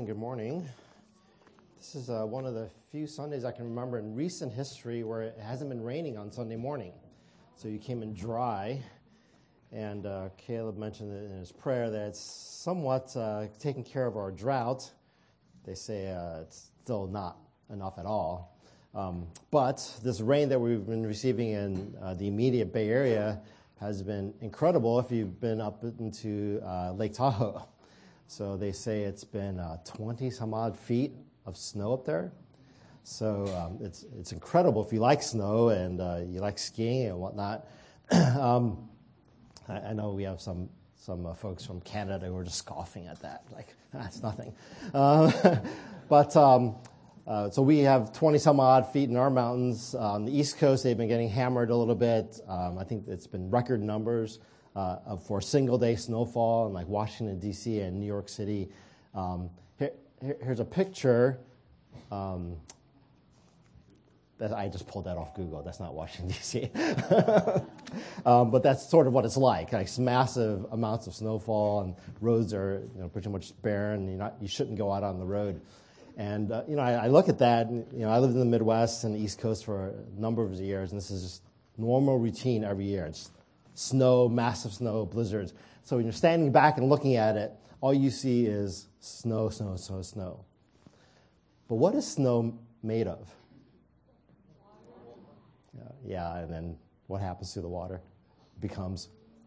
Good morning. This is one of the few Sundays I can remember in recent history where it hasn't been raining on Sunday morning. So you came in dry, and Caleb mentioned in his prayer that it's somewhat taking care of our drought. They say it's still not enough at all. But this rain that we've been receiving in the immediate Bay Area has been incredible if you've been up into Lake Tahoe. So they say it's been 20 some odd feet of snow up there. So it's incredible if you like snow and you like skiing and whatnot. I know we have some folks from Canada who are just scoffing at that, like, that's nothing. So we have 20 some odd feet in our mountains. On the East Coast, they've been getting hammered a little bit. I think it's been record numbers for single-day snowfall in like Washington, D.C. and New York City. Here's a picture that I just pulled that off Google. That's not Washington, D.C. But that's sort of what it's like massive amounts of snowfall, and roads are pretty much barren. You shouldn't go out on the road. And I look at that, and I lived in the Midwest and the East Coast for a number of years, and this is just normal routine every year. It's snow, massive snow, blizzards. So when you're standing back and looking at it, all you see is snow, snow, snow, snow. But what is snow made of? Yeah, and then what happens to the water? It becomes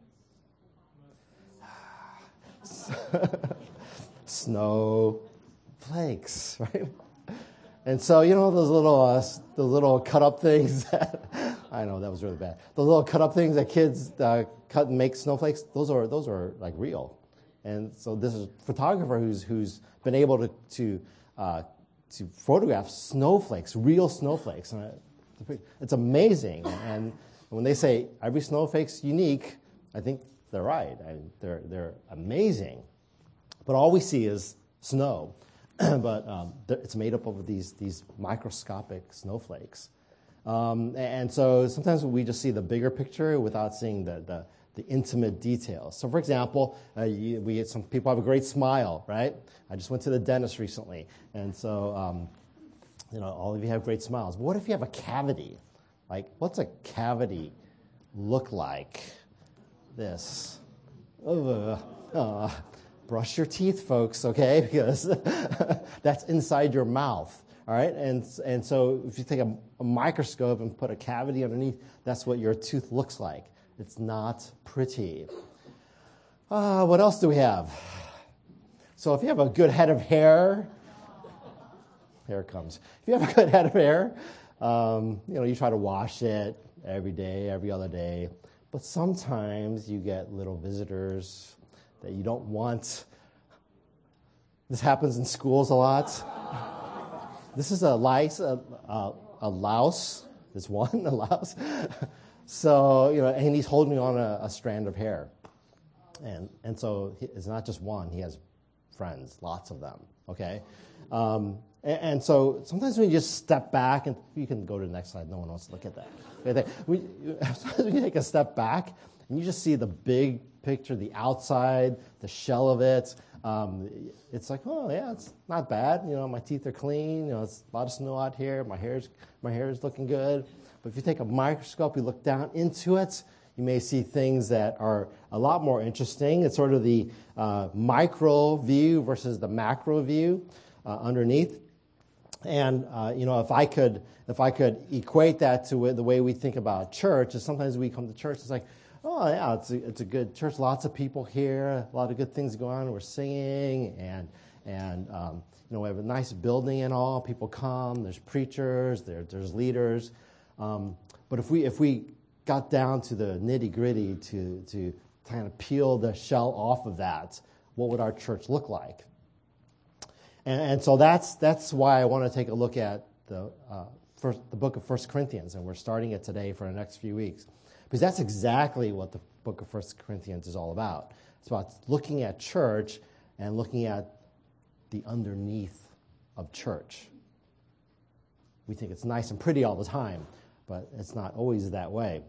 snow flakes, right? And so, those little cut-up things that, I know, that was really bad. Those little cut-up things that kids cut and make snowflakes, those are like real. And so this is a photographer who's been able to photograph snowflakes, real snowflakes. And it's amazing. And when they say every snowflake's unique, I think they're right. They're amazing. But all we see is snow. But it's made up of these microscopic snowflakes. And so sometimes we just see the bigger picture without seeing the intimate details. So, for example, some people have a great smile, right? I just went to the dentist recently, and so all of you have great smiles. But what if you have a cavity? Like, what's a cavity look like? This. Brush your teeth, folks, okay? Because that's inside your mouth, all right? And so if you take a microscope and put a cavity underneath, that's what your tooth looks like. It's not pretty. What else do we have? So if you have a good head of hair, here it comes. If you have a good head of hair, you try to wash it every day, every other day. But sometimes you get little visitors that you don't want. This happens in schools a lot. This is a louse. There's one, a louse. So, and he's holding on a strand of hair. And so it's not just one. He has friends, lots of them, okay? And so sometimes when you just step back, and you can go to the next slide. No one wants to look at that. Sometimes you take a step back, and you just see the big picture, the outside, the shell of it. It's like, oh yeah, it's not bad. My teeth are clean. It's a lot of snow out here. My hair is looking good. But if you take a microscope, you look down into it, you may see things that are a lot more interesting. It's sort of the micro view versus the macro view underneath. And if I could equate that to the way we think about church, is sometimes we come to church, it's like, oh yeah, it's a good church. Lots of people here. A lot of good things going on. We're singing, and we have a nice building and all. People come. There's preachers. There's leaders. But if we got down to the nitty gritty to kind of peel the shell off of that, what would our church look like? And so that's why I want to take a look at the book of 1 Corinthians, and we're starting it today for the next few weeks. Because that's exactly what the book of 1 Corinthians is all about. It's about looking at church and looking at the underneath of church. We think it's nice and pretty all the time, but it's not always that way.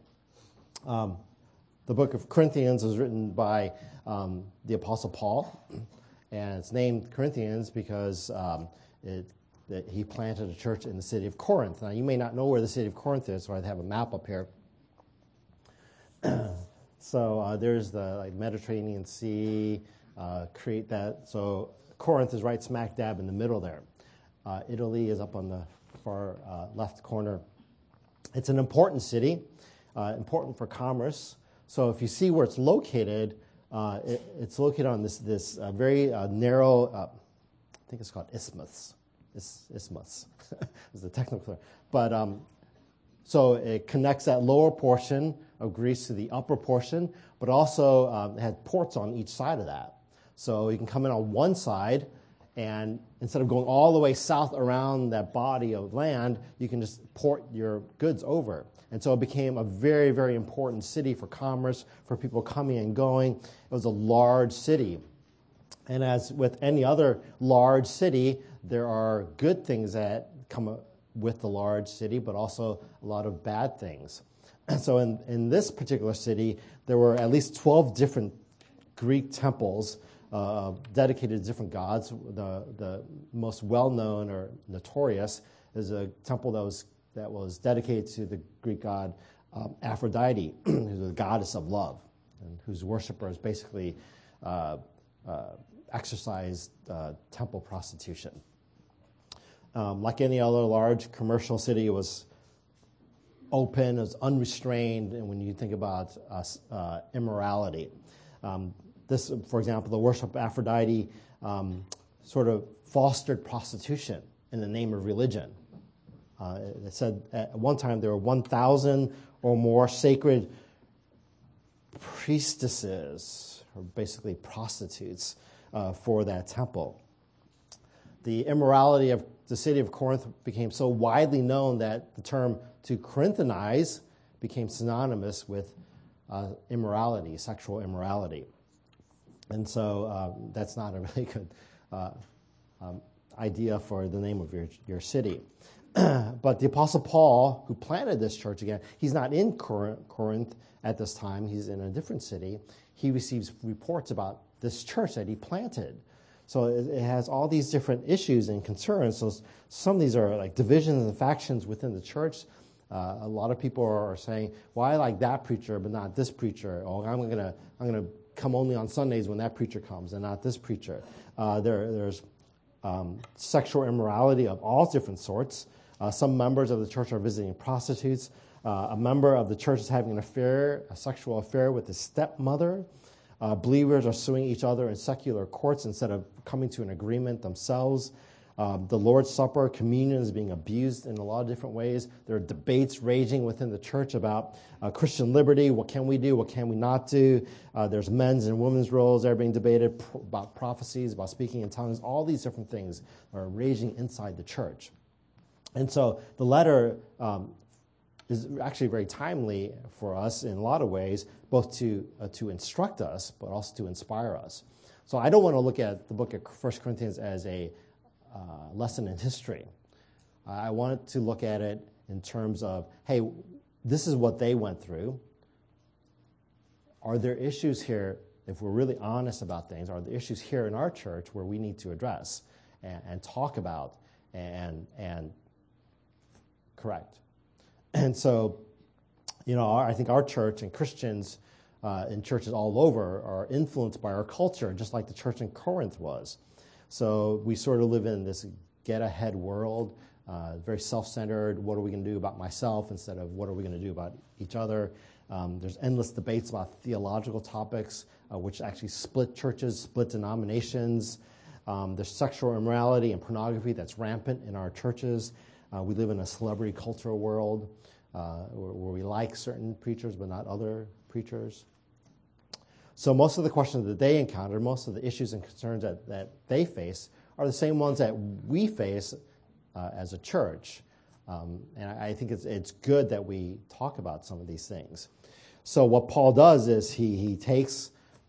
The book of Corinthians was written by the Apostle Paul, and it's named Corinthians because that he planted a church in the city of Corinth. Now, you may not know where the city of Corinth is, so I have a map up here. So there's the Mediterranean Sea, Crete. So Corinth is right smack dab in the middle there. Italy is up on the far left corner. It's an important city, important for commerce. So if you see where it's located, it's located on this very narrow, I think it's called isthmus. Isthmus is the technical term. But so it connects that lower portion of Greece to the upper portion, but also it had ports on each side of that. So you can come in on one side, and instead of going all the way south around that body of land, you can just port your goods over. And so it became a very, very important city for commerce, for people coming and going. It was a large city. And as with any other large city, there are good things that come with the large city, but also a lot of bad things. And so in this particular city, there were at least 12 different Greek temples dedicated to different gods. The most well-known or notorious is a temple that was dedicated to the Greek god Aphrodite, who's the goddess of love, and whose worshippers basically exercised temple prostitution. Like any other large commercial city, it was open, it was unrestrained, and when you think about immorality. This, for example, the worship of Aphrodite sort of fostered prostitution in the name of religion. It said at one time there were 1,000 or more sacred priestesses, or basically prostitutes, for that temple. The immorality of the city of Corinth became so widely known that the term to Corinthianize became synonymous with immorality, sexual immorality. And so that's not a really good idea for the name of your city. But the Apostle Paul, who planted this church again, he's not in Corinth at this time. He's in a different city. He receives reports about this church that he planted. So it has all these different issues and concerns. So some of these are like divisions and factions within the church. A lot of people are saying, "Well, I like that preacher, but not this preacher." Or I'm gonna come only on Sundays when that preacher comes, and not this preacher. There's sexual immorality of all different sorts. Some members of the church are visiting prostitutes. A member of the church is having a sexual affair with his stepmother. Believers are suing each other in secular courts instead of coming to an agreement themselves. The Lord's Supper, communion is being abused in a lot of different ways. There are debates raging within the church about Christian liberty. What can we do? What can we not do? There's men's and women's roles that are being debated, about prophecies, about speaking in tongues. All these different things are raging inside the church. And so the letter is actually very timely for us in a lot of ways, both to instruct us, but also to inspire us. So I don't want to look at the book of 1 Corinthians as a lesson in history. I wanted to look at it in terms of, hey, this is what they went through. Are there issues here, if we're really honest about things, are there issues here in our church where we need to address and talk about and correct? And so, I think our church and Christians in churches all over are influenced by our culture, just like the church in Corinth was. So we sort of live in this get-ahead world, very self-centered. What are we going to do about myself instead of what are we going to do about each other? There's endless debates about theological topics, which actually split churches, split denominations. There's sexual immorality and pornography that's rampant in our churches. We live in a celebrity cultural world where we like certain preachers but not other preachers. So most of the questions that they encounter, most of the issues and concerns that they face are the same ones that we face as a church. And I think it's good that we talk about some of these things. So what Paul does is he takes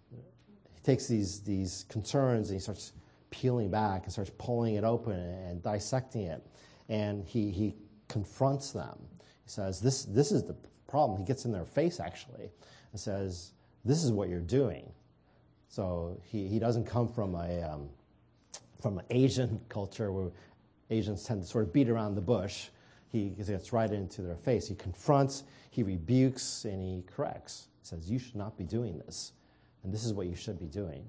these concerns and he starts peeling back and starts pulling it open and dissecting it. And he confronts them. He says, this is the problem. He gets in their face, actually, and says, this is what you're doing. So he doesn't come from a from an Asian culture where Asians tend to sort of beat around the bush. He gets right into their face. He confronts, he rebukes, and he corrects. He says, you should not be doing this, and this is what you should be doing.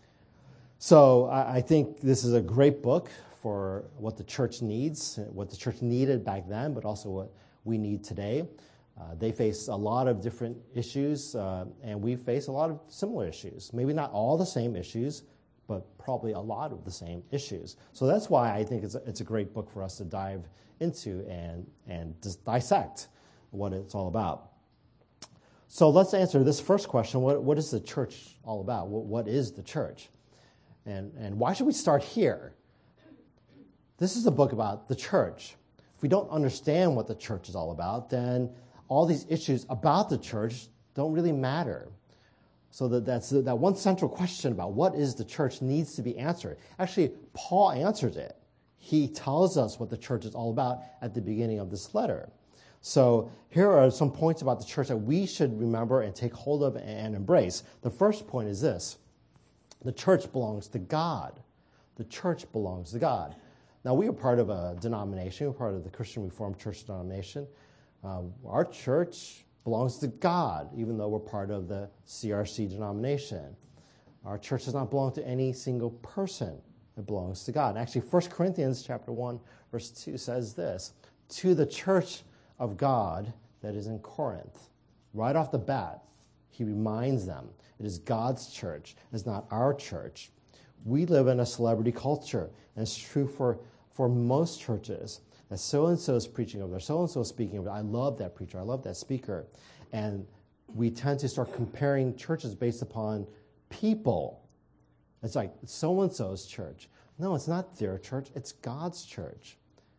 So I think this is a great book for what the church needs, what the church needed back then, but also what we need today. They face a lot of different issues, and we face a lot of similar issues. Maybe not all the same issues, but probably a lot of the same issues. So that's why I think it's a great book for us to dive into and just dissect what it's all about. So let's answer this first question. What is the church all about? What is the church? And why should we start here? This is a book about the church. If we don't understand what the church is all about, then all these issues about the church don't really matter. So that one central question about what is the church needs to be answered. Actually, Paul answers it. He tells us what the church is all about at the beginning of this letter. So here are some points about the church that we should remember and take hold of and embrace. The first point is this. The church belongs to God. The church belongs to God. Now, we are part of a denomination. We're part of the Christian Reformed Church denomination. Our church belongs to God, even though we're part of the CRC denomination. Our church does not belong to any single person. It belongs to God. Actually, 1 Corinthians chapter 1, verse 2 says this, to the church of God that is in Corinth. Right off the bat, he reminds them, it is God's church. It's not our church. We live in a celebrity culture, and it's true for most churches. That so-and-so is preaching over there, so-and-so is speaking over there. I love that preacher. I love that speaker. And we tend to start comparing churches based upon people. It's like so-and-so's church. No, it's not their church. It's God's church.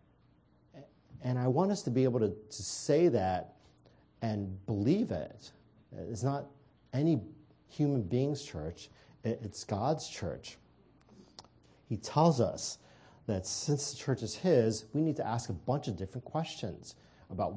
And I want us to be able to say that and believe it. It's not any human being's church. It's God's church. He tells us that since the church is his, we need to ask a bunch of different questions about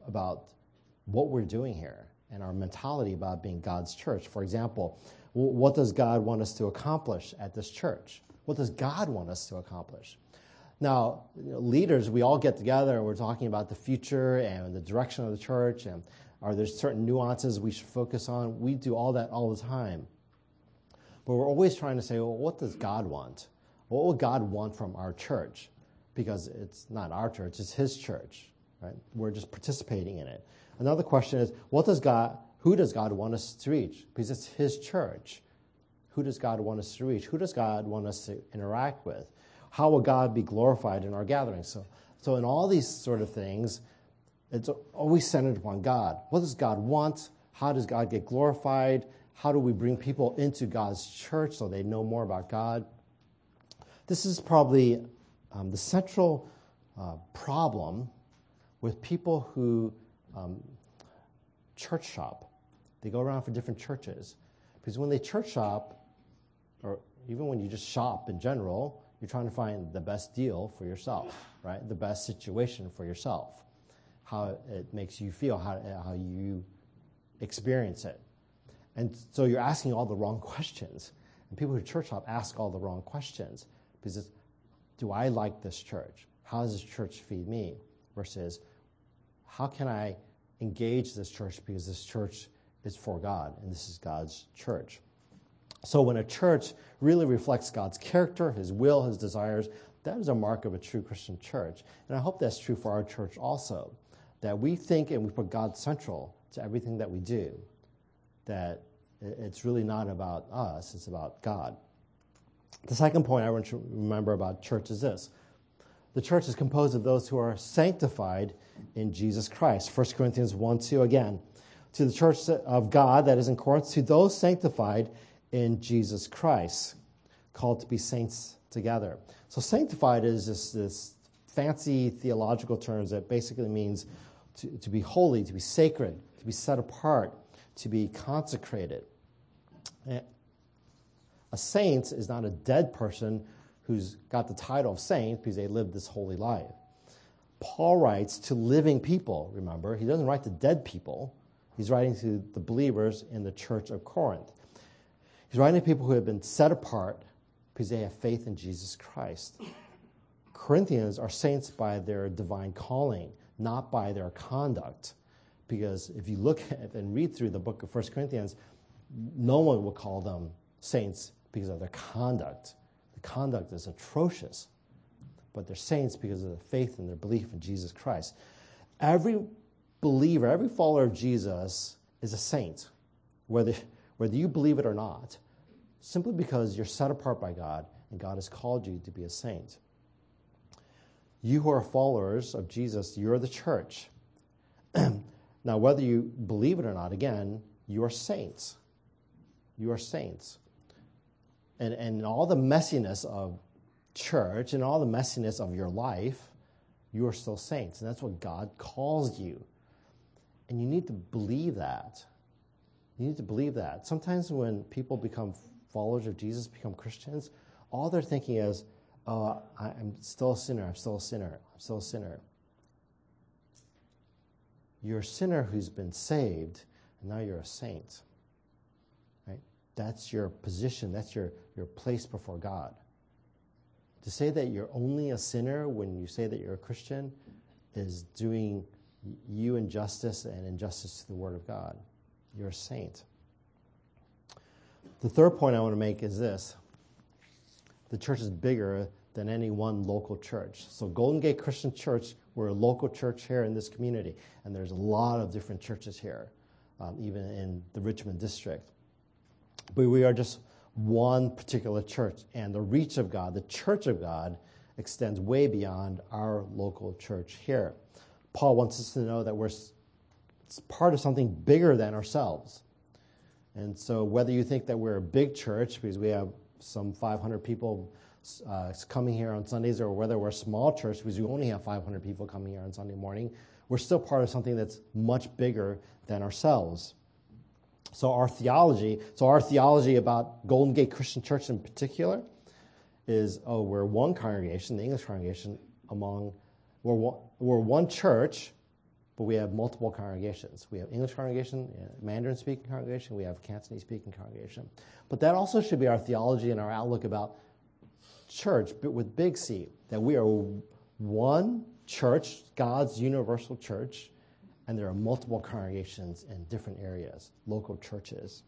what we're doing here and our mentality about being God's church. For example, what does God want us to accomplish at this church? What does God want us to accomplish? Now, leaders, we all get together and we're talking about the future and the direction of the church, and are there certain nuances we should focus on? We do all that all the time. But we're always trying to say, well, what does God want? What will God want from our church? Because it's not our church, it's his church, right? We're just participating in it. Another question is, who does God want us to reach? Because it's his church. Who does God want us to reach? Who does God want us to interact with? How will God be glorified in our gatherings? So in all these sort of things, it's always centered upon God. What does God want? How does God get glorified? How do we bring people into God's church so they know more about God? This is probably the central problem with people who church shop. They go around for different churches. Because when they church shop, or even when you just shop in general, you're trying to find the best deal for yourself, right? The best situation for yourself, how it makes you feel, how you experience it. And so you're asking all the wrong questions. And people who church shop ask all the wrong questions. Because it's, do I like this church? How does this church feed me? Versus, how can I engage this church because this church is for God and this is God's church? So when a church really reflects God's character, his will, his desires, that is a mark of a true Christian church. And I hope that's true for our church also, that we think and we put God central to everything that we do, that it's really not about us, it's about God. The second point I want you to remember about church is this. The church is composed of those who are sanctified in Jesus Christ. 1 Corinthians 1:2 again. To the church of God that is in Corinth, to those sanctified in Jesus Christ, called to be saints together. So sanctified is this fancy theological terms that basically means to be holy, to be sacred, to be set apart, to be consecrated. A saint is not a dead person who's got the title of saint because they lived this holy life. Paul writes to living people, remember. He doesn't write to dead people. He's writing to the believers in the church of Corinth. He's writing to people who have been set apart because they have faith in Jesus Christ. Corinthians are saints by their divine calling, not by their conduct. Because if you look at and read through the book of 1 Corinthians, no one will call them saints because of their conduct. The conduct is atrocious. But they're saints because of their faith and their belief in Jesus Christ. Every believer, every follower of Jesus is a saint, whether you believe it or not, simply because you're set apart by God and God has called you to be a saint. You who are followers of Jesus, you're the church. Now, whether you believe it or not, again, you are saints. You are saints. And all the messiness of church and all the messiness of your life, you are still saints. And that's what God calls you. And you need to believe that. You need to believe that. Sometimes when people become followers of Jesus, become Christians, all they're thinking is, oh, I'm still a sinner, I'm still a sinner, I'm still a sinner. You're a sinner who's been saved, and now you're a saint. Right? That's your position, that's your place before God. To say that you're only a sinner when you say that you're a Christian is doing you injustice and injustice to the Word of God. You're a saint. The third point I want to make is this. The church is bigger than any one local church. So Golden Gate Christian Church, we're a local church here in this community, and there's a lot of different churches here, even in the Richmond district. But we are just one particular church, and the reach of God, the church of God, extends way beyond our local church here. Paul wants us to know that we're part of something bigger than ourselves. And so whether you think that we're a big church, because we have some 500 people coming here on Sundays, or whether we're a small church because we only have 500 people coming here on Sunday morning, we're still part of something that's much bigger than ourselves. So our theology about Golden Gate Christian Church in particular is, we're one congregation, the English congregation, we're one church, but we have multiple congregations. We have English congregation, Mandarin-speaking congregation, we have Cantonese-speaking congregation. But that also should be our theology and our outlook about church, but with big C, that we are one church, God's universal church, and there are multiple congregations in different areas, local churches.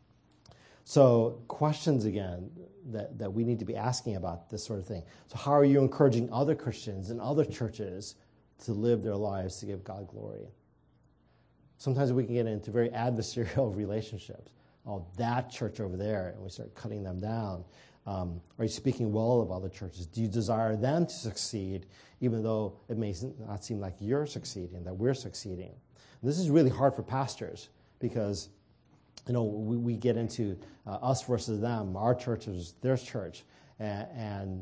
So questions, again, that we need to be asking about this sort of thing. So how are you encouraging other Christians and other churches to live their lives to give God glory? Sometimes we can get into very adversarial relationships. Oh, that church over there, and we start cutting them down. Are you speaking well of other churches? Do you desire them to succeed, even though it may not seem like you're succeeding, that we're succeeding? And this is really hard for pastors because, we get into us versus them, our church versus their church, and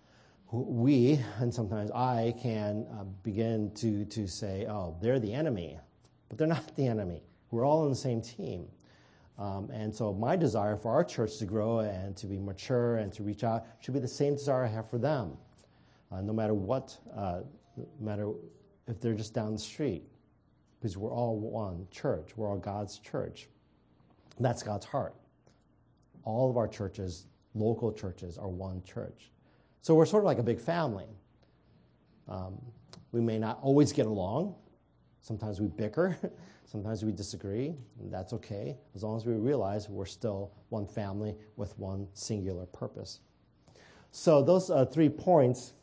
we, and sometimes I, can begin to say, oh, they're the enemy. But they're not the enemy. We're all on the same team. And so my desire for our church to grow and to be mature and to reach out should be the same desire I have for them, no matter what, no matter if they're just down the street, because we're all one church. We're all God's church. And that's God's heart. All of our churches, local churches, are one church. So we're sort of like a big family. We may not always get along. Sometimes we bicker. Sometimes we disagree, and that's okay, as long as we realize we're still one family with one singular purpose. So those 3 points,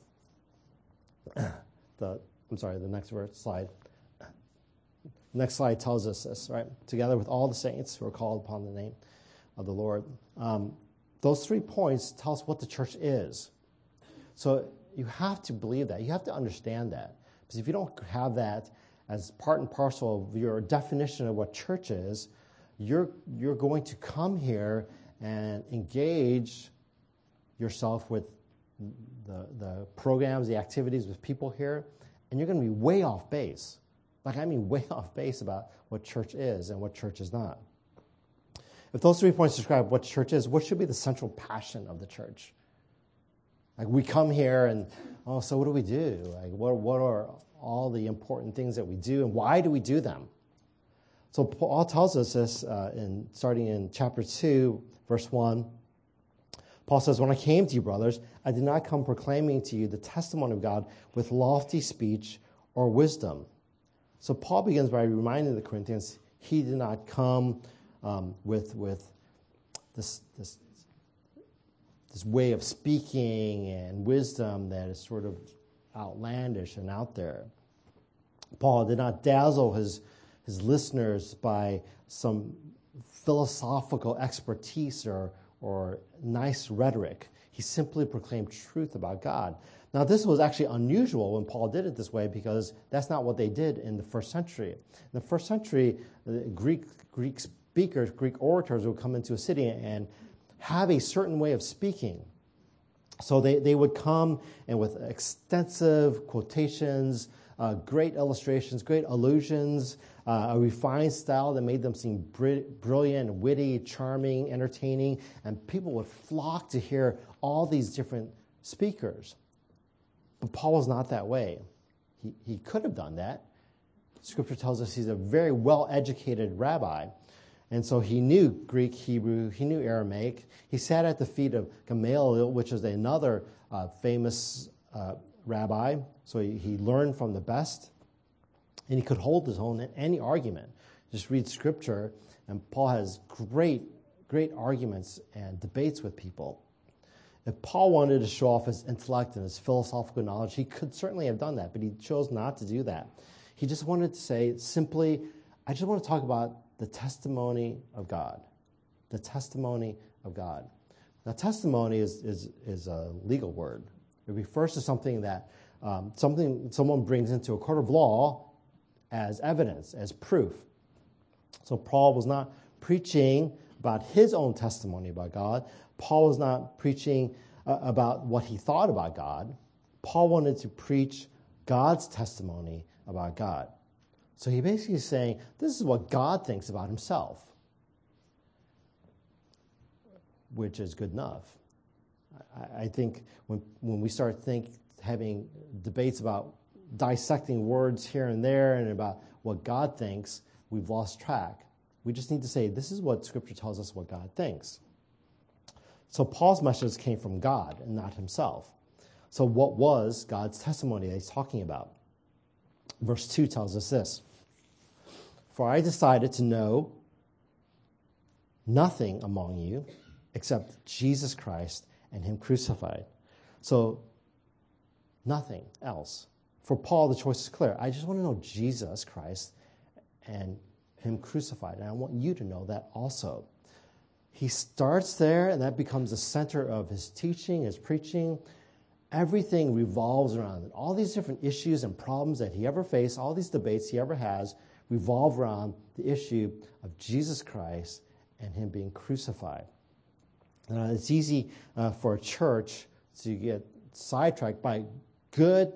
the next slide. The next slide tells us this, right? Together with all the saints who are called upon the name of the Lord. Those 3 points tell us what the church is. So you have to believe that. You have to understand that. Because if you don't have that as part and parcel of your definition of what church is, you're going to come here and engage yourself with the programs, the activities with people here, and you're going to be way off base. Way off base about what church is and what church is not. If those 3 points describe what church is, what should be the central passion of the church? We come here and, so what do we do? What are all the important things that we do, and why do we do them? So Paul tells us this starting in chapter 2, verse 1. Paul says, when I came to you, brothers, I did not come proclaiming to you the testimony of God with lofty speech or wisdom. So Paul begins by reminding the Corinthians he did not come with this way of speaking and wisdom that is sort of outlandish and out there. Paul did not dazzle his listeners by some philosophical expertise or nice rhetoric. He simply proclaimed truth about God. Now, this was actually unusual when Paul did it this way because that's not what they did in the first century. In the first century, Greek speakers, Greek orators would come into a city and have a certain way of speaking. So they would come and with extensive quotations, great illustrations, great allusions, a refined style that made them seem brilliant, witty, charming, entertaining, and people would flock to hear all these different speakers. But Paul was not that way. He could have done that. Scripture tells us he's a very well-educated rabbi, and so he knew Greek, Hebrew, he knew Aramaic. He sat at the feet of Gamaliel, which is another famous rabbi, so he learned from the best, and he could hold his own in any argument. Just read Scripture, and Paul has great arguments and debates with people. If Paul wanted to show off his intellect and his philosophical knowledge, he could certainly have done that, but he chose not to do that. He just wanted to say simply, I just want to talk about the testimony of God. The testimony of God. Now, testimony is a legal word. It refers to something that someone brings into a court of law as evidence, as proof. So Paul was not preaching about his own testimony about God. Paul was not preaching about what he thought about God. Paul wanted to preach God's testimony about God. So he basically is saying, this is what God thinks about himself, which is good enough. I think when we start having debates about dissecting words here and there and about what God thinks, we've lost track. We just need to say, this is what Scripture tells us what God thinks. So Paul's message came from God and not himself. So what was God's testimony that he's talking about? Verse 2 tells us this. For I decided to know nothing among you except Jesus Christ and him crucified. So nothing else. For Paul, the choice is clear. I just want to know Jesus Christ and him crucified. And I want you to know that also. He starts there, and that becomes the center of his teaching, his preaching. Everything revolves around it. All these different issues and problems that he ever faced, all these debates he ever has, revolve around the issue of Jesus Christ and him being crucified. It's easy for a church to get sidetracked by good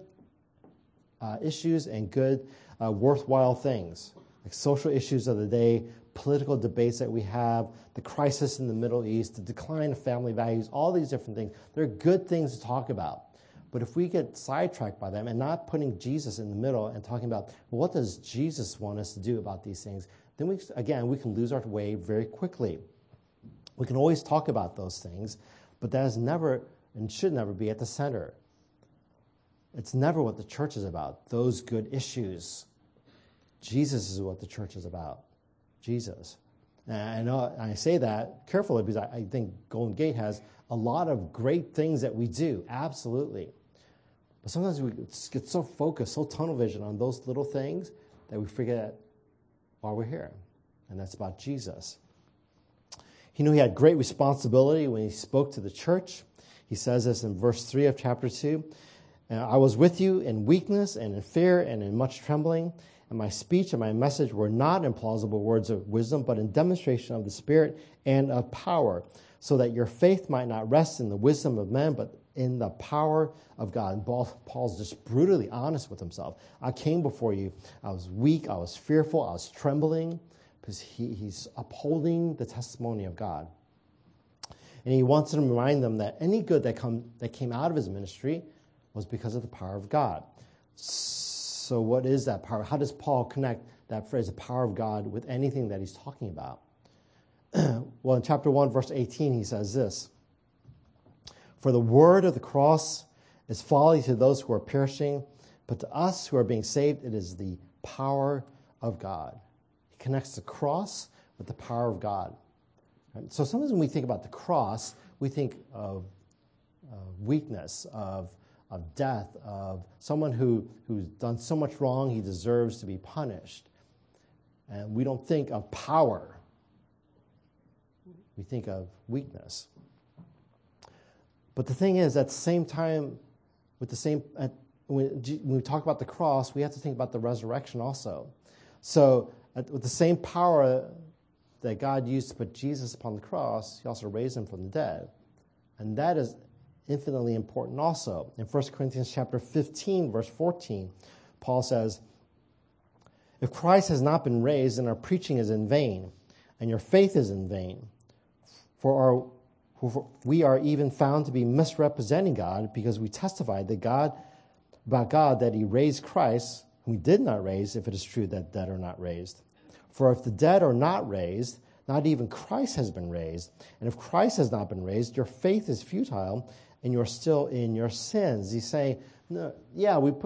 issues and good worthwhile things, like social issues of the day, political debates that we have, the crisis in the Middle East, the decline of family values, all these different things. They're good things to talk about. But if we get sidetracked by them and not putting Jesus in the middle and talking about, well, what does Jesus want us to do about these things, then we can lose our way very quickly. We can always talk about those things, but that is never and should never be at the center. It's never what the church is about, those good issues. Jesus is what the church is about. Jesus. And I know I say that carefully because I think Golden Gate has a lot of great things that we do, absolutely. But sometimes we get so focused, so tunnel vision on those little things that we forget why we're here. And that's about Jesus. He knew he had great responsibility when he spoke to the church. He says this in verse 3 of chapter 2. I was with you in weakness and in fear and in much trembling. And my speech and my message were not in plausible words of wisdom, but in demonstration of the Spirit and of power, so that your faith might not rest in the wisdom of men, but in the power of God. And Paul's just brutally honest with himself. I came before you. I was weak. I was fearful. I was trembling, because he's upholding the testimony of God. And he wants to remind them that any good that came out of his ministry was because of the power of God. So what is that power? How does Paul connect that phrase, the power of God, with anything that he's talking about? Well, in chapter 1, verse 18, he says this. For the word of the cross is folly to those who are perishing, but to us who are being saved, it is the power of God. He connects the cross with the power of God. Right? So sometimes when we think about the cross, we think of weakness, of death, of someone who's done so much wrong he deserves to be punished. And we don't think of power. We think of weakness. But the thing is, at the same time, when we talk about the cross, we have to think about the resurrection also. So with the same power that God used to put Jesus upon the cross, he also raised him from the dead. And that is infinitely important also. In 1 Corinthians chapter 15, verse 14, Paul says, if Christ has not been raised, then our preaching is in vain, and your faith is in vain. For we are even found to be misrepresenting God, because we testified about God that he raised Christ, whom he did not raise, if it is true that dead are not raised. For if the dead are not raised, not even Christ has been raised. And if Christ has not been raised, your faith is futile, and you're still in your sins. He's saying, no, yeah, we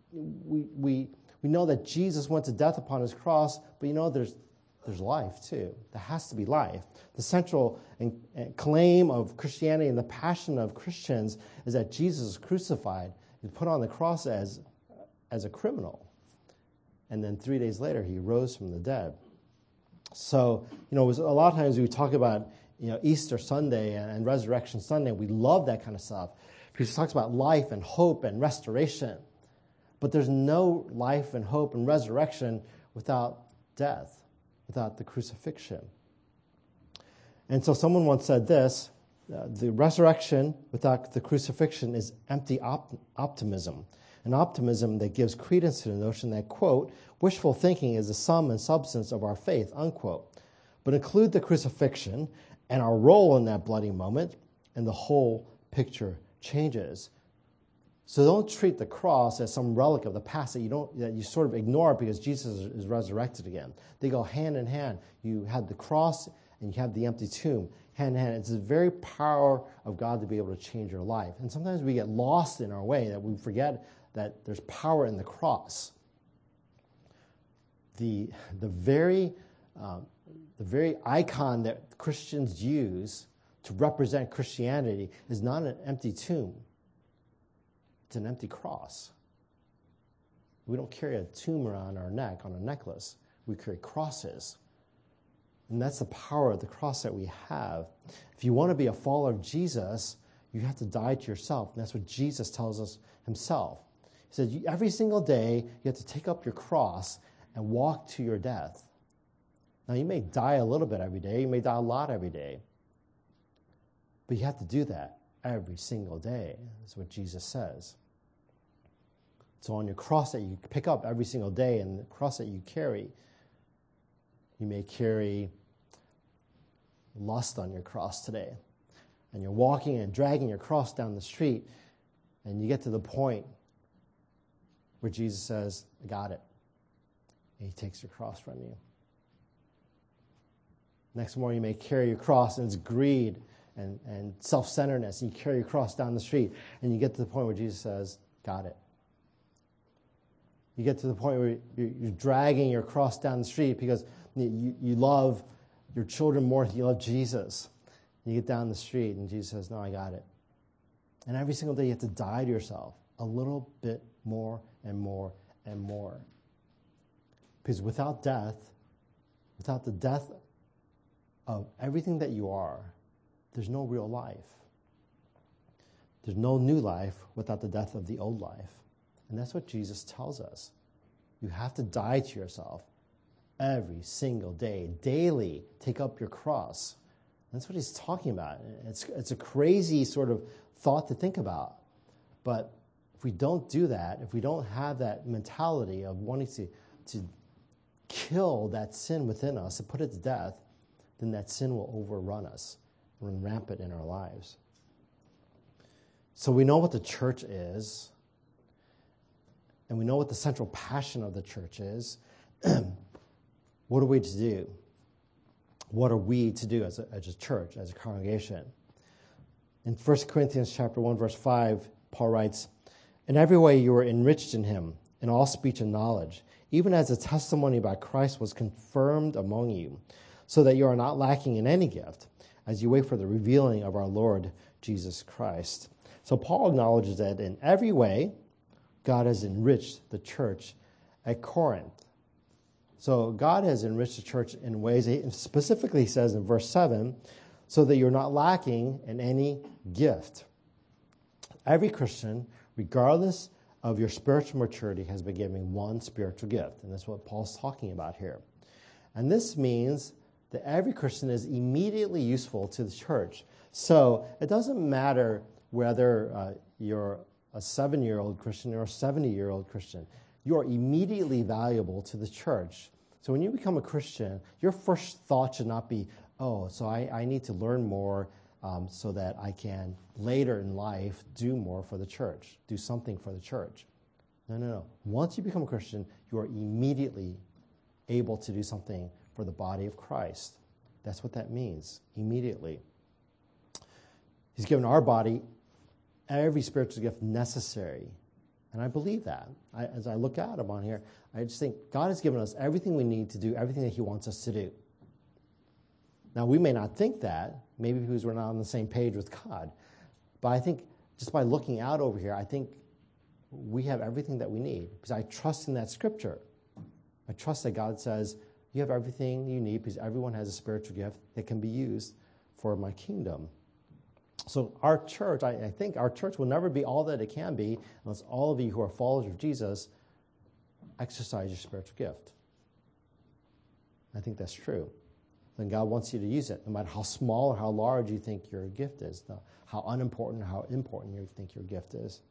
know that Jesus went to death upon his cross, but there's life too. There has to be life. The central claim of Christianity and the passion of Christians is that Jesus is crucified and put on the cross as a criminal. And then 3 days later, he rose from the dead. So, a lot of times we talk about, Easter Sunday and Resurrection Sunday. We love that kind of stuff because it talks about life and hope and restoration. But there's no life and hope and resurrection without death, without the crucifixion. And so someone once said this, the resurrection without the crucifixion is empty optimism. An optimism that gives credence to the notion that, quote, wishful thinking is the sum and substance of our faith, unquote. But include the crucifixion and our role in that bloody moment, and the whole picture changes. So don't treat the cross as some relic of the past that you sort of ignore because Jesus is resurrected again. They go hand in hand. You have the cross and you have the empty tomb, hand in hand. It's the very power of God to be able to change your life. And sometimes we get lost in our way, that we forget that there's power in the cross. The very icon that Christians use to represent Christianity is not an empty tomb. It's an empty cross. We don't carry a tomb around our neck on a necklace. We carry crosses. And that's the power of the cross that we have. If you want to be a follower of Jesus, you have to die to yourself. And that's what Jesus tells us himself. He said, every single day, you have to take up your cross and walk to your death. Now, you may die a little bit every day. You may die a lot every day. But you have to do that every single day. That's what Jesus says. So on your cross that you pick up every single day and the cross that you carry, you may carry lust on your cross today. And you're walking and dragging your cross down the street, and you get to the point where Jesus says, I got it. And he takes your cross from you. Next morning, you may carry your cross, and it's greed and self-centeredness, and you carry your cross down the street, and you get to the point where Jesus says, got it. You get to the point where you're dragging your cross down the street because you love your children more than you love Jesus. You get down the street, and Jesus says, no, I got it. And every single day, you have to die to yourself a little bit more and more and more. Because without death, without the death of everything that you are, there's no real life. There's no new life without the death of the old life. And that's what Jesus tells us. You have to die to yourself every single day. Daily, take up your cross. That's what he's talking about. It's a crazy sort of thought to think about. But if we don't do that, if we don't have that mentality of wanting to kill that sin within us and put it to death, then that sin will overrun us, run rampant in our lives. So we know what the church is, and we know what the central passion of the church is. What are we to do? What are we to do as a church, as a congregation? In 1 Corinthians chapter 1, verse 5, Paul writes, "In every way you were enriched in him, in all speech and knowledge, even as the testimony about Christ was confirmed among you, so that you are not lacking in any gift, as you wait for the revealing of our Lord Jesus Christ." So Paul acknowledges that in every way, God has enriched the church at Corinth. So God has enriched the church in ways, specifically he says in verse 7, so that you're not lacking in any gift. Every Christian, regardless of your spiritual maturity, has been given one spiritual gift. And that's what Paul's talking about here. And this means that every Christian is immediately useful to the church. So it doesn't matter whether you're a 7-year-old Christian or a 70-year-old Christian. You are immediately valuable to the church. So when you become a Christian, your first thought should not be, so I need to learn more so that I can later in life do more for the church, do something for the church. No. Once you become a Christian, you are immediately able to do something for the body of Christ. That's what that means, immediately. He's given our body every spiritual gift necessary. And I believe that. As I look at him on here, I just think God has given us everything we need to do everything that he wants us to do. Now, we may not think that, maybe because we're not on the same page with God. But I think just by looking out over here, I think we have everything that we need. Because I trust in that scripture. I trust that God says, you have everything you need because everyone has a spiritual gift that can be used for my kingdom. So our church, I think our church will never be all that it can be unless all of you who are followers of Jesus exercise your spiritual gift. I think that's true. Then God wants you to use it, no matter how small or how large you think your gift is, how unimportant or how important you think your gift is.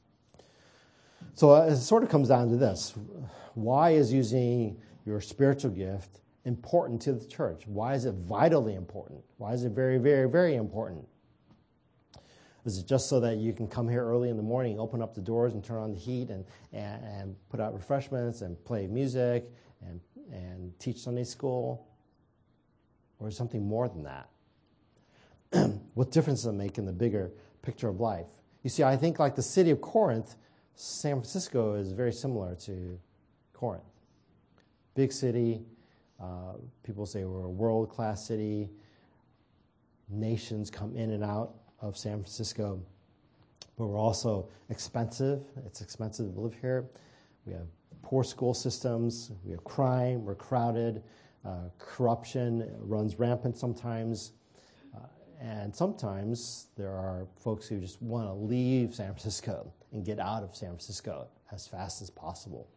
So it sort of comes down to this. Why is using your spiritual gift important to the church? Why is it vitally important? Why is it very, very, very important? Is it just so that you can come here early in the morning, open up the doors and turn on the heat and put out refreshments and play music and teach Sunday school? Or is something more than that? What difference does it make in the bigger picture of life? You see, I think like the city of Corinth, San Francisco is very similar to Corinth. Big city. People say we're a world-class city. Nations come in and out of San Francisco. But we're also expensive. It's expensive to live here. We have poor school systems. We have crime. We're crowded. Corruption runs rampant sometimes. And sometimes there are folks who just want to leave San Francisco and get out of San Francisco as fast as possible.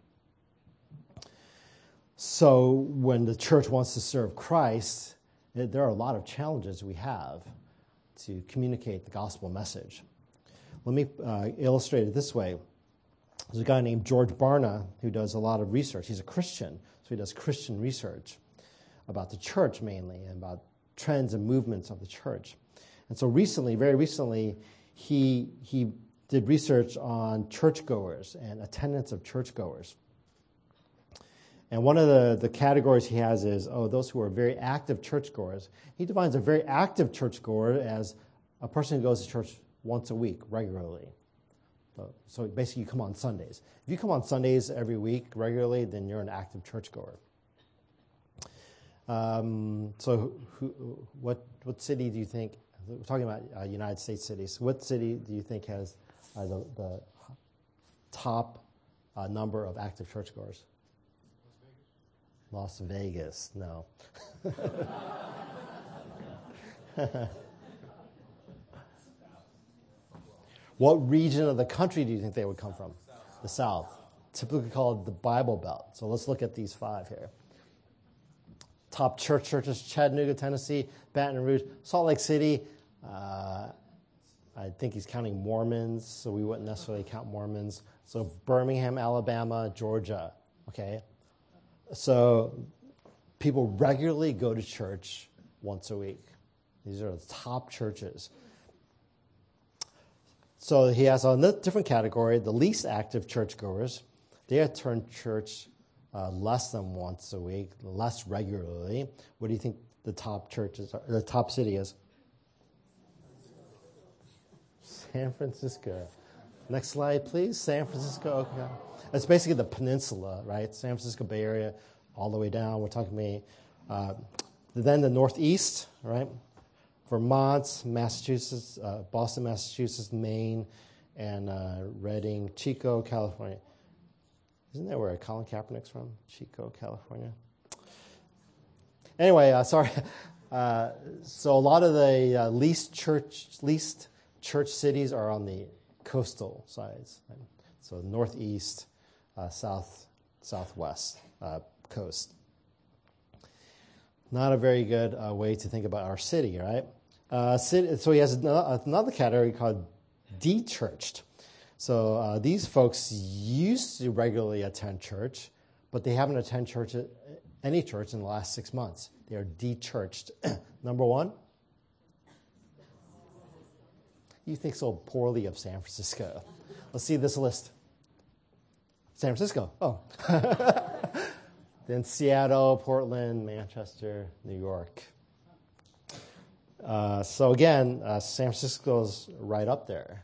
So when the church wants to serve Christ, there are a lot of challenges we have to communicate the gospel message. Let me illustrate it this way. There's a guy named George Barna who does a lot of research. He's a Christian, so he does Christian research about the church mainly and about trends and movements of the church. And so recently, very recently, he did research on churchgoers and attendance of churchgoers. And one of the categories he has is, those who are very active churchgoers. He defines a very active churchgoer as a person who goes to church once a week regularly. So basically you come on Sundays. If you come on Sundays every week regularly, then you're an active churchgoer. What city do you think, we're talking about United States cities, what city do you think has the top number of active churchgoers? Las Vegas, no. What region of the country do you think they would come from? The South. Typically called the Bible Belt. So let's look at these 5 here. Top churches, Chattanooga, Tennessee, Baton Rouge, Salt Lake City. I think he's counting Mormons, so we wouldn't necessarily count Mormons. So Birmingham, Alabama, Georgia, okay? So people regularly go to church once a week. These are the top churches. So he has on a different category, the least active churchgoers. They attend church less than once a week, less regularly. What do you think the top churches are, the top city is? San Francisco. Next slide, please. San Francisco. Okay. It's basically the peninsula, right? San Francisco Bay Area, all the way down. We're talking then the Northeast, right? Vermont, Massachusetts, Boston, Massachusetts, Maine, and Redding, Chico, California. Isn't that where Colin Kaepernick's from? Chico, California. Anyway, sorry. So a lot of the least church cities are on the coastal sides. Right? So northeast, southwest coast. Not a very good way to think about our city, right? So he has another category called de-churched. So these folks used to regularly attend church, but they haven't attended any church in the last 6 months. They are de-churched. Number one? You think so poorly of San Francisco. Let's see this list. San Francisco. Oh. Then Seattle, Portland, Manchester, New York. So again, San Francisco's right up there.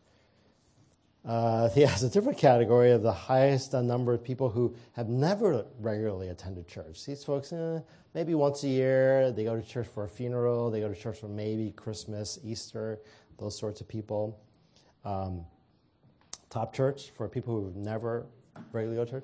He has a different category of the highest number of people who have never regularly attended church. These folks, maybe once a year, they go to church for a funeral, they go to church for maybe Christmas, Easter, those sorts of people. Top church for people who never regularly go to church?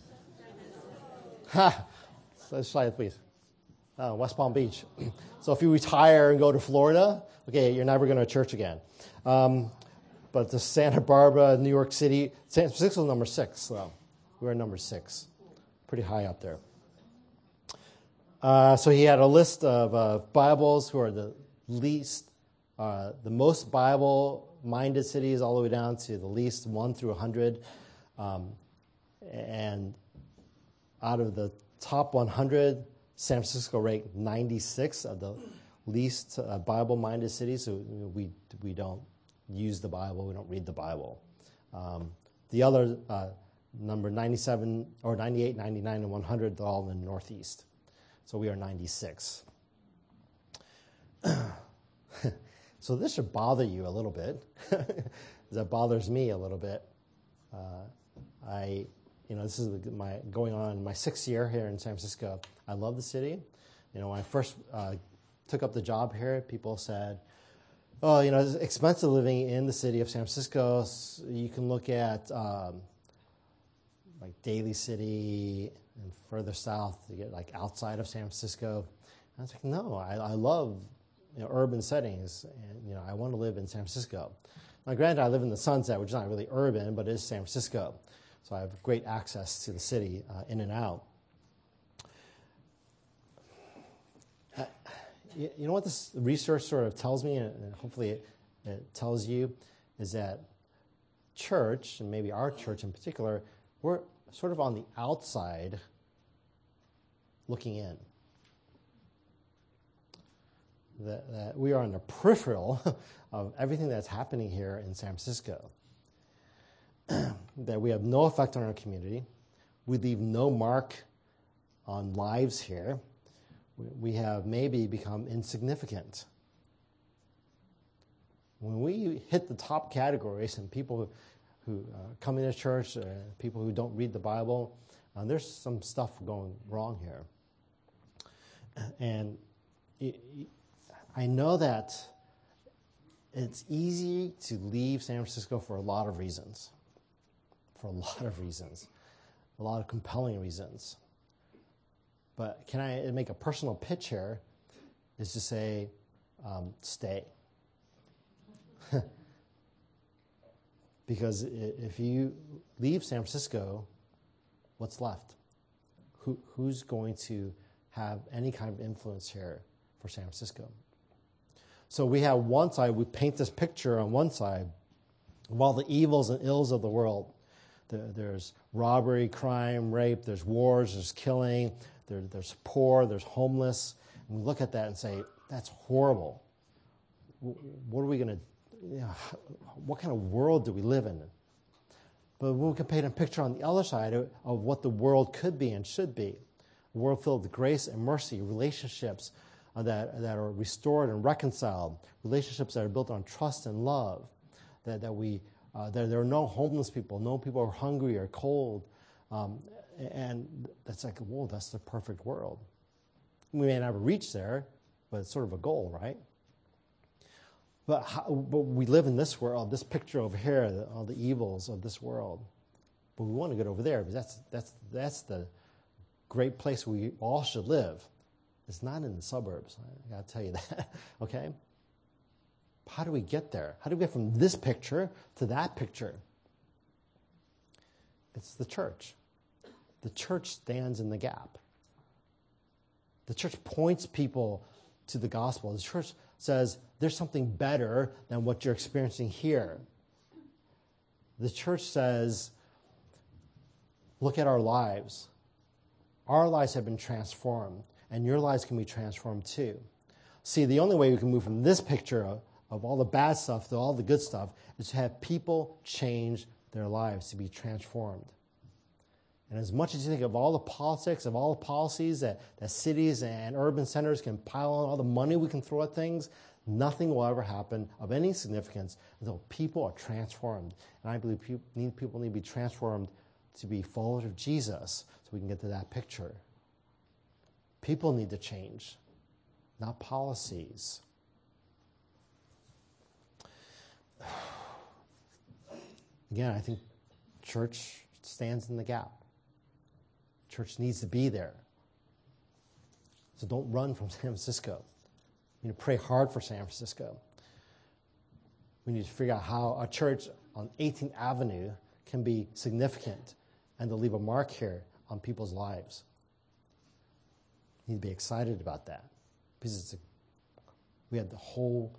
Slide, please. West Palm Beach. So if you retire and go to Florida, okay, you're never going to church again. But the Santa Barbara, New York City, San Francisco is number 6, though. We're number 6. Pretty high up there. So he had a list of Bibles who are the most Bible-minded cities, all the way down to the least 1 through 100. And out of the top 100, San Francisco ranked 96 of the least Bible-minded cities. So we don't use the Bible, we don't read the Bible. The other number 97 or 98, 99, and 100, they're all in the Northeast. So we are 96. So this should bother you a little bit. That bothers me a little bit. This is going on my 6th year here in San Francisco. I love the city. When I first took up the job here, people said, "Oh, it's expensive living in the city of San Francisco. So you can look at like Daly City and further south to get like outside of San Francisco." And I was like, "No, I love urban settings, and I want to live in San Francisco." Now, granted, I live in the Sunset, which is not really urban, but it is San Francisco, so I have great access to the city in and out. You know what this research sort of tells me, and hopefully it tells you, is that church, and maybe our church in particular, we're sort of on the outside looking in. That we are on the peripheral of everything that's happening here in San Francisco. That we have no effect on our community. We leave no mark on lives here. We have maybe become insignificant. When we hit the top categories and people who come into church, people who don't read the Bible, there's some stuff going wrong here. And I know that it's easy to leave San Francisco for a lot of reasons. A lot of compelling reasons. But can I make a personal pitch here? Is to say, stay. Because if you leave San Francisco, what's left? Who's going to have any kind of influence here for San Francisco? So we have one side, we paint this picture on one side of all the evils and ills of the world. There's robbery, crime, rape, there's wars, there's killing, there's poor, there's homeless. And we look at that and say, that's horrible. What are we going to, what kind of world do we live in? But we can paint a picture on the other side of what the world could be and should be. A world filled with grace and mercy, relationships that are restored and reconciled, relationships that are built on trust and love, that there are no homeless people, no people are hungry or cold. And that's like, whoa, that's the perfect world. We may never reach there, but it's sort of a goal, right? But we live in this world, this picture over here, all the evils of this world. But we want to get over there because that's the great place we all should live. It's not in the suburbs. I got to tell you that, okay? How do we get there? How do we get from this picture to that picture? It's the church. The church stands in the gap. The church points people to the gospel. The church says there's something better than what you're experiencing here. The church says, look at our lives. Our lives have been transformed, and your lives can be transformed too. See, the only way we can move from this picture of all the bad stuff to all the good stuff is to have people change their lives, to be transformed. And as much as you think of all the politics, of all the policies that cities and urban centers can pile on, all the money we can throw at things, nothing will ever happen of any significance until people are transformed. And I believe people need to be transformed to be followers of Jesus so we can get to that picture. People need to change, not policies. Again, I think church stands in the gap. Church needs to be there. So don't run from San Francisco. You need to pray hard for San Francisco. We need to figure out how a church on 18th Avenue can be significant and to leave a mark here on people's lives. You need to be excited about that because we had the whole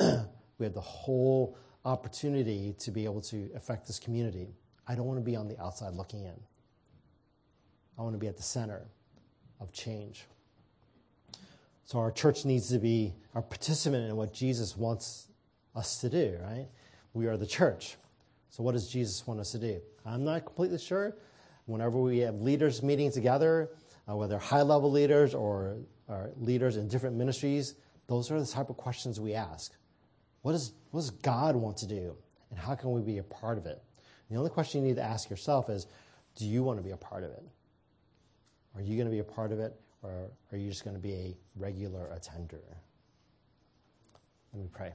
opportunity to be able to affect this community. I don't want to be on the outside looking in. I want to be at the center of change. So our church needs to be a participant in what Jesus wants us to do, right? We are the church. So what does Jesus want us to do? I'm not completely sure. Whenever we have leaders meeting together, whether high-level leaders or leaders in different ministries, those are the type of questions we ask. What does God want to do? And how can we be a part of it? And the only question you need to ask yourself is, do you want to be a part of it? Are you going to be a part of it, or are you just going to be a regular attender? Let me pray.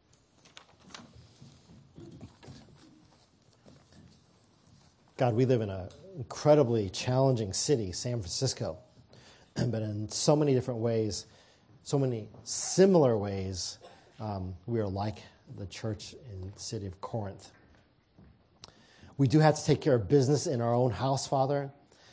God, we live in an incredibly challenging city, San Francisco, but in so many different ways, so many similar ways, we are like the church in the city of Corinth. We do have to take care of business in our own house, Father.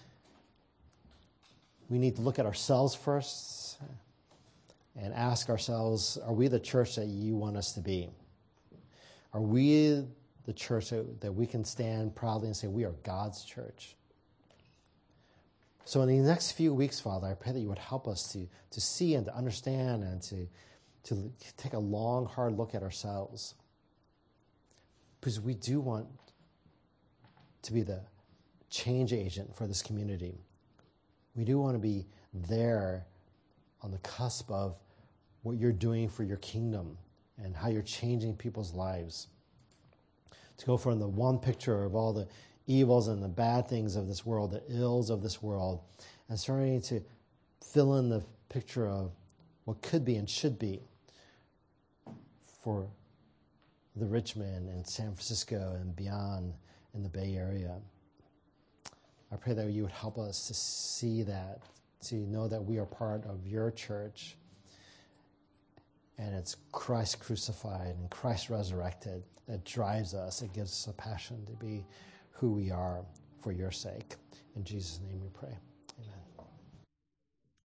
We need to look at ourselves first and ask ourselves, are we the church that you want us to be? Are we the church that we can stand proudly and say, we are God's church? So in the next few weeks, Father, I pray that you would help us to see and to understand and to take a long, hard look at ourselves. Because we do want to be the change agent for this community. We do want to be there on the cusp of what you're doing for your kingdom and how you're changing people's lives. To go from the one picture of all the evils and the bad things of this world, the ills of this world, and starting to fill in the picture of what could be and should be for the Richmond and San Francisco and beyond in the Bay Area. I pray that you would help us to see that, to know that we are part of your church, and it's Christ crucified and Christ resurrected that drives us. It gives us a passion to be who we are for your sake. In Jesus' name we pray. Amen.